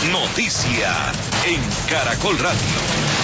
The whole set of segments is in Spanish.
Noticia en Caracol Radio.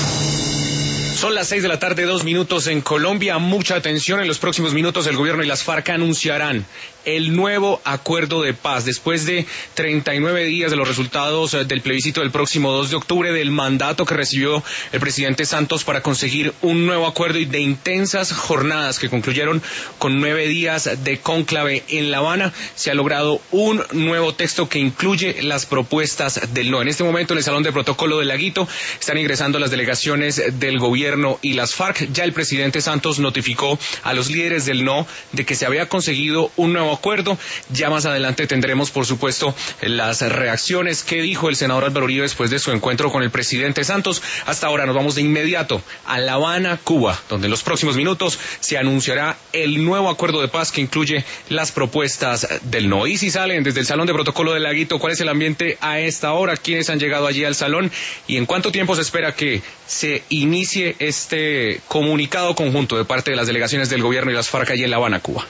Son las 6 de la tarde, 2 minutos en Colombia. Mucha atención, en los próximos minutos el gobierno y las FARC anunciarán el nuevo acuerdo de paz. Después de 39 días de los resultados del plebiscito del próximo 2 de octubre, del mandato que recibió el presidente Santos para conseguir un nuevo acuerdo y de intensas jornadas que concluyeron con 9 días de cónclave en La Habana, se ha logrado un nuevo texto que incluye las propuestas del no. En este momento en el Salón de Protocolo de Laguito están ingresando las delegaciones del gobierno y las FARC. Ya el presidente Santos notificó a los líderes del no de que se había conseguido un nuevo acuerdo. Ya más adelante tendremos, por supuesto, las reacciones que dijo el senador Álvaro Uribe después de su encuentro con el presidente Santos. Hasta ahora nos vamos de inmediato a La Habana, Cuba, donde en los próximos minutos se anunciará el nuevo acuerdo de paz que incluye las propuestas del no. Y si salen desde el Salón de Protocolo de Laguito, ¿cuál es el ambiente a esta hora? ¿Quiénes han llegado allí al salón? ¿Y en cuánto tiempo se espera que se inicie este comunicado conjunto de parte de las delegaciones del gobierno y las FARC allí en La Habana, Cuba?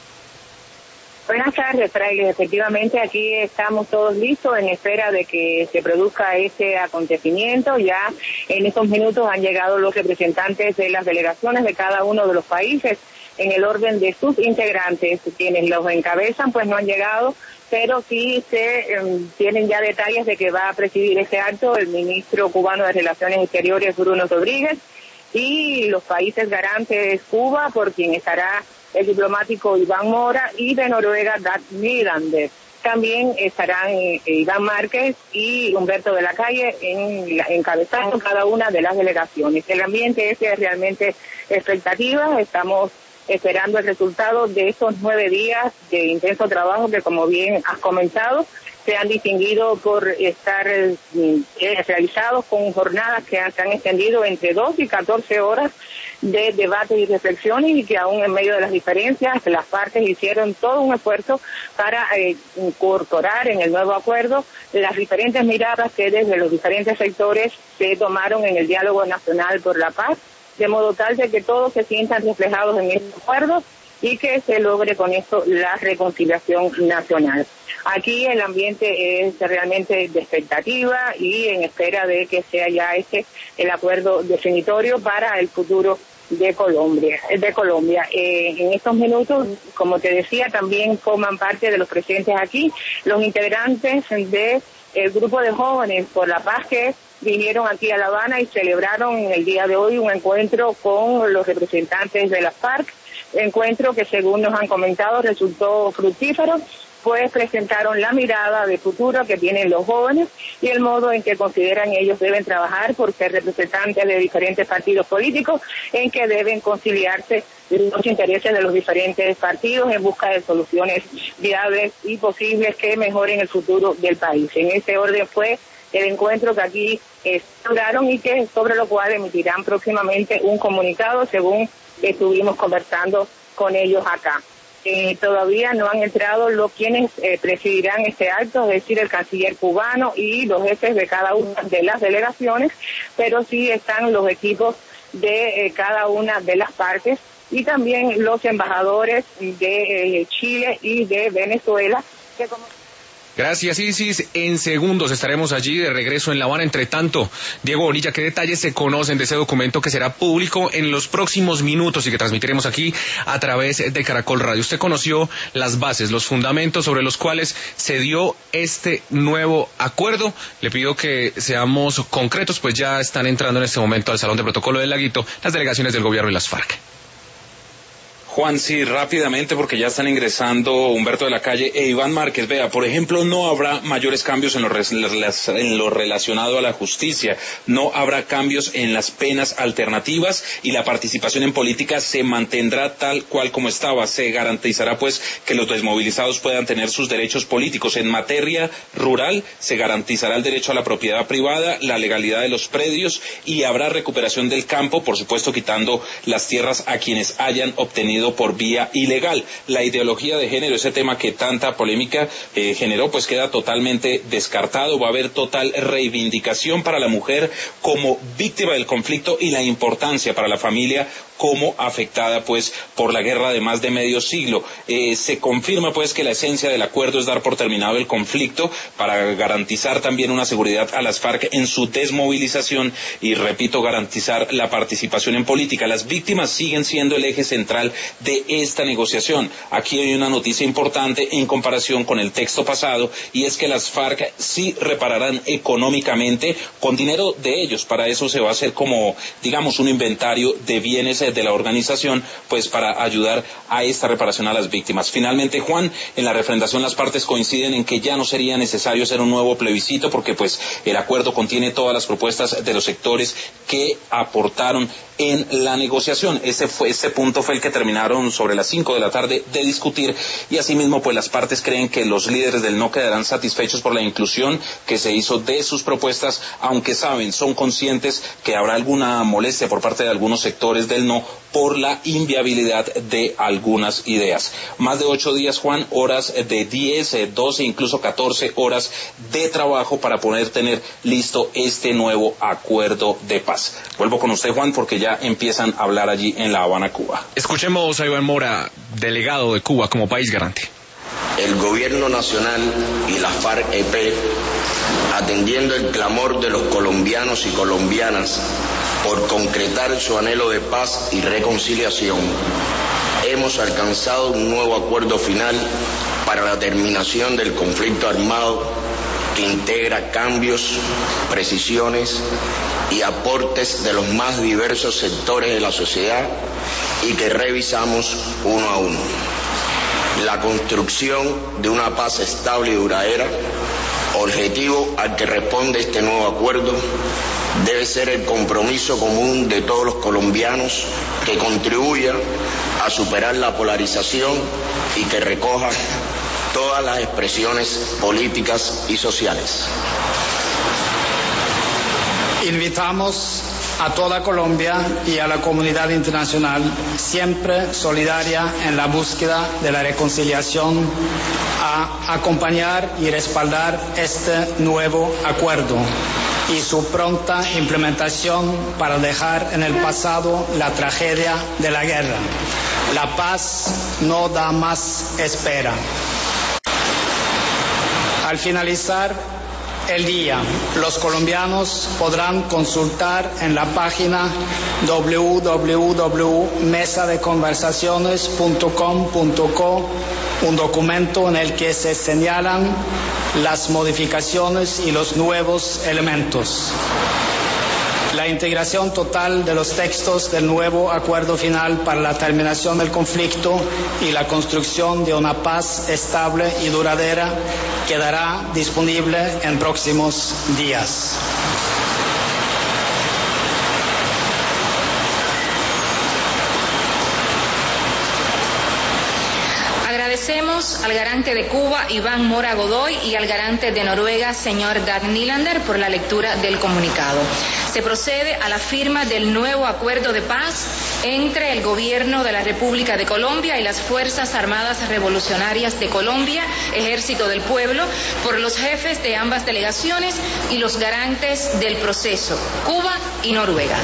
Buenas tardes, Fraile. Efectivamente, aquí estamos todos listos en espera de que se produzca ese acontecimiento. Ya en estos minutos han llegado los representantes de las delegaciones de cada uno de los países en el orden de sus integrantes. Quienes los encabezan pues no han llegado, pero sí se tienen ya detalles de que va a presidir este acto el ministro cubano de Relaciones Exteriores, Bruno Rodríguez, y los países garantes, Cuba, por quien estará el diplomático Iván Mora, y de Noruega, Dag Nylander. También estarán Iván Márquez y Humberto de la Calle encabezando cada una de las delegaciones. El ambiente es realmente expectativa. Estamos esperando el resultado de estos 9 días de intenso trabajo que, como bien has comentado, se han distinguido por estar realizados con jornadas que se han extendido entre 2 y 14 horas de debate y reflexiones, y que aún en medio de las diferencias las partes hicieron todo un esfuerzo para incorporar en el nuevo acuerdo las diferentes miradas que desde los diferentes sectores se tomaron en el diálogo nacional por la paz, de modo tal de que todos se sientan reflejados en este acuerdo y que se logre con esto la reconciliación nacional. Aquí el ambiente es realmente de expectativa y en espera de que sea ya el acuerdo definitorio para el futuro de Colombia. En estos minutos, como te decía, también forman parte de los presentes aquí los integrantes del grupo de jóvenes por la paz que vinieron aquí a La Habana y celebraron en el día de hoy un encuentro con los representantes de las FARC, encuentro que, según nos han comentado, resultó fructífero, pues presentaron la mirada de futuro que tienen los jóvenes y el modo en que consideran ellos deben trabajar por ser representantes de diferentes partidos políticos, en que deben conciliarse los intereses de los diferentes partidos en busca de soluciones viables y posibles que mejoren el futuro del país. En ese orden fue el encuentro que aquí lograron y que sobre lo cual emitirán próximamente un comunicado, según estuvimos conversando con ellos acá. Todavía no han entrado quienes presidirán este acto, es decir, el canciller cubano y los jefes de cada una de las delegaciones, pero sí están los equipos de cada una de las partes y también los embajadores de Chile y de Venezuela, que como... Gracias, Isis. En segundos estaremos allí de regreso en La Habana. Entre tanto, Diego Bonilla, ¿qué detalles se conocen de ese documento que será público en los próximos minutos y que transmitiremos aquí a través de Caracol Radio? Usted conoció las bases, los fundamentos sobre los cuales se dio este nuevo acuerdo. Le pido que seamos concretos, pues ya están entrando en este momento al Salón de Protocolo de Laguito las delegaciones del gobierno y las FARC. Juan, sí, rápidamente, porque ya están ingresando Humberto de la Calle e Iván Márquez. Vea, por ejemplo, no habrá mayores cambios en lo relacionado a la justicia, no habrá cambios en las penas alternativas y la participación en política se mantendrá tal cual como estaba. Se garantizará, pues, que los desmovilizados puedan tener sus derechos políticos. En materia rural, se garantizará el derecho a la propiedad privada, la legalidad de los predios y habrá recuperación del campo, por supuesto, quitando las tierras a quienes hayan obtenido por vía ilegal. La ideología de género, ese tema que tanta polémica generó, pues queda totalmente descartado. Va a haber total reivindicación para la mujer como víctima del conflicto y la importancia para la familia como afectada pues por la guerra de más de medio siglo. Se confirma pues que la esencia del acuerdo es dar por terminado el conflicto para garantizar también una seguridad a las FARC en su desmovilización y, repito, garantizar la participación en política. Las víctimas siguen siendo el eje central de esta negociación. Aquí hay una noticia importante en comparación con el texto pasado, y es que las FARC sí repararán económicamente con dinero de ellos. Para eso se va a hacer como, digamos, un inventario de bienes de la organización, pues para ayudar a esta reparación a las víctimas. Finalmente, Juan, en la refrendación las partes coinciden en que ya no sería necesario hacer un nuevo plebiscito, porque pues el acuerdo contiene todas las propuestas de los sectores que aportaron en la negociación. Este punto fue el que terminaron sobre las 5 de la tarde de discutir, y asimismo pues las partes creen que los líderes del no quedarán satisfechos por la inclusión que se hizo de sus propuestas, aunque son conscientes que habrá alguna molestia por parte de algunos sectores del no por la inviabilidad de algunas ideas. Más de 8 días, Juan, horas de 10, 12, incluso 14 horas de trabajo para poder tener listo este nuevo acuerdo de paz. Vuelvo con usted, Juan, porque ya empiezan a hablar allí en La Habana, Cuba. Escuchemos a Iván Mora, delegado de Cuba como país garante. El gobierno nacional y la FARC-EP, atendiendo el clamor de los colombianos y colombianas por concretar su anhelo de paz y reconciliación, hemos alcanzado un nuevo acuerdo final para la terminación del conflicto armado que integra cambios, precisiones y aportes de los más diversos sectores de la sociedad y que revisamos uno a uno. La construcción de una paz estable y duradera, objetivo al que responde este nuevo acuerdo, debe ser el compromiso común de todos los colombianos que contribuya a superar la polarización y que recoja todas las expresiones políticas y sociales. Invitamos a toda Colombia y a la comunidad internacional, siempre solidaria en la búsqueda de la reconciliación, a acompañar y respaldar este nuevo acuerdo y su pronta implementación para dejar en el pasado la tragedia de la guerra. La paz no da más espera. Al finalizar el día, los colombianos podrán consultar en la página www.mesadeconversaciones.com.co un documento en el que se señalan las modificaciones y los nuevos elementos. La integración total de los textos del nuevo acuerdo final para la terminación del conflicto y la construcción de una paz estable y duradera quedará disponible en próximos días. Agradecemos al garante de Cuba, Iván Mora Godoy, y al garante de Noruega, señor Dag Nylander, por la lectura del comunicado. Se procede a la firma del nuevo acuerdo de paz entre el gobierno de la República de Colombia y las Fuerzas Armadas Revolucionarias de Colombia, Ejército del Pueblo, por los jefes de ambas delegaciones y los garantes del proceso, Cuba y Noruega.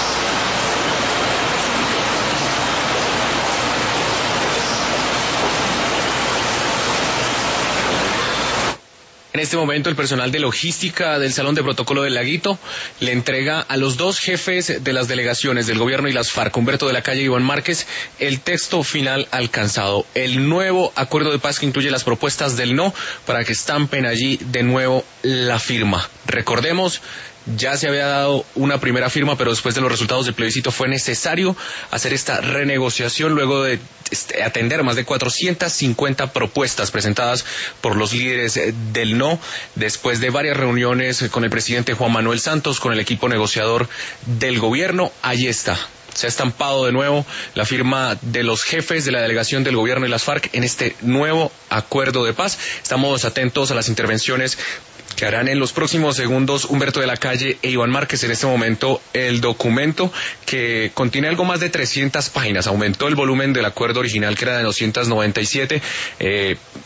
En este momento, el personal de logística del Salón de Protocolo del Laguito le entrega a los dos jefes de las delegaciones del gobierno y las FARC, Humberto de la Calle y Iván Márquez, el texto final alcanzado, el nuevo acuerdo de paz que incluye las propuestas del no, para que estampen allí de nuevo la firma. Recordemos, ya se había dado una primera firma, pero después de los resultados del plebiscito fue necesario hacer esta renegociación luego de atender más de 450 propuestas presentadas por los líderes del no, después de varias reuniones con el presidente Juan Manuel Santos, con el equipo negociador del gobierno. Allí está. Se ha estampado de nuevo la firma de los jefes de la delegación del gobierno y las FARC en este nuevo acuerdo de paz. Estamos atentos a las intervenciones que harán en los próximos segundos Humberto de la Calle e Iván Márquez. En este momento el documento, que contiene algo más de 300 páginas, aumentó el volumen del acuerdo original, que era de 297,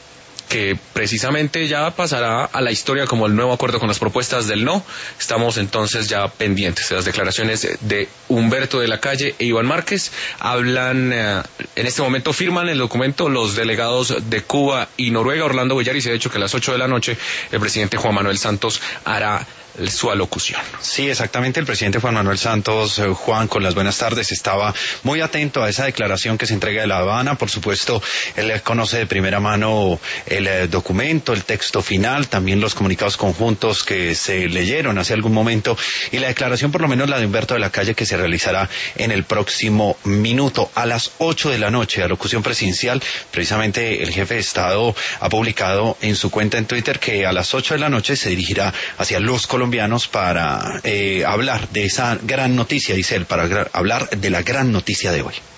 que precisamente ya pasará a la historia como el nuevo acuerdo con las propuestas del no. Estamos entonces ya pendientes de las declaraciones de Humberto de la Calle e Iván Márquez. Hablan, en este momento firman el documento los delegados de Cuba y Noruega. Orlando Villar, y se ha dicho que a las 8 de la noche el presidente Juan Manuel Santos hará su alocución. Sí, exactamente. El presidente Juan Manuel Santos, Juan, con las buenas tardes, estaba muy atento a esa declaración que se entrega de La Habana. Por supuesto, él conoce de primera mano el documento, el texto final, también los comunicados conjuntos que se leyeron hace algún momento, y la declaración, por lo menos la de Humberto de la Calle, que se realizará en el próximo minuto a las 8 de la noche, alocución presidencial. Precisamente el jefe de Estado ha publicado en su cuenta en Twitter que a las 8 de la noche se dirigirá hacia los colombianos para hablar de esa gran noticia, dice él, para hablar de la gran noticia de hoy.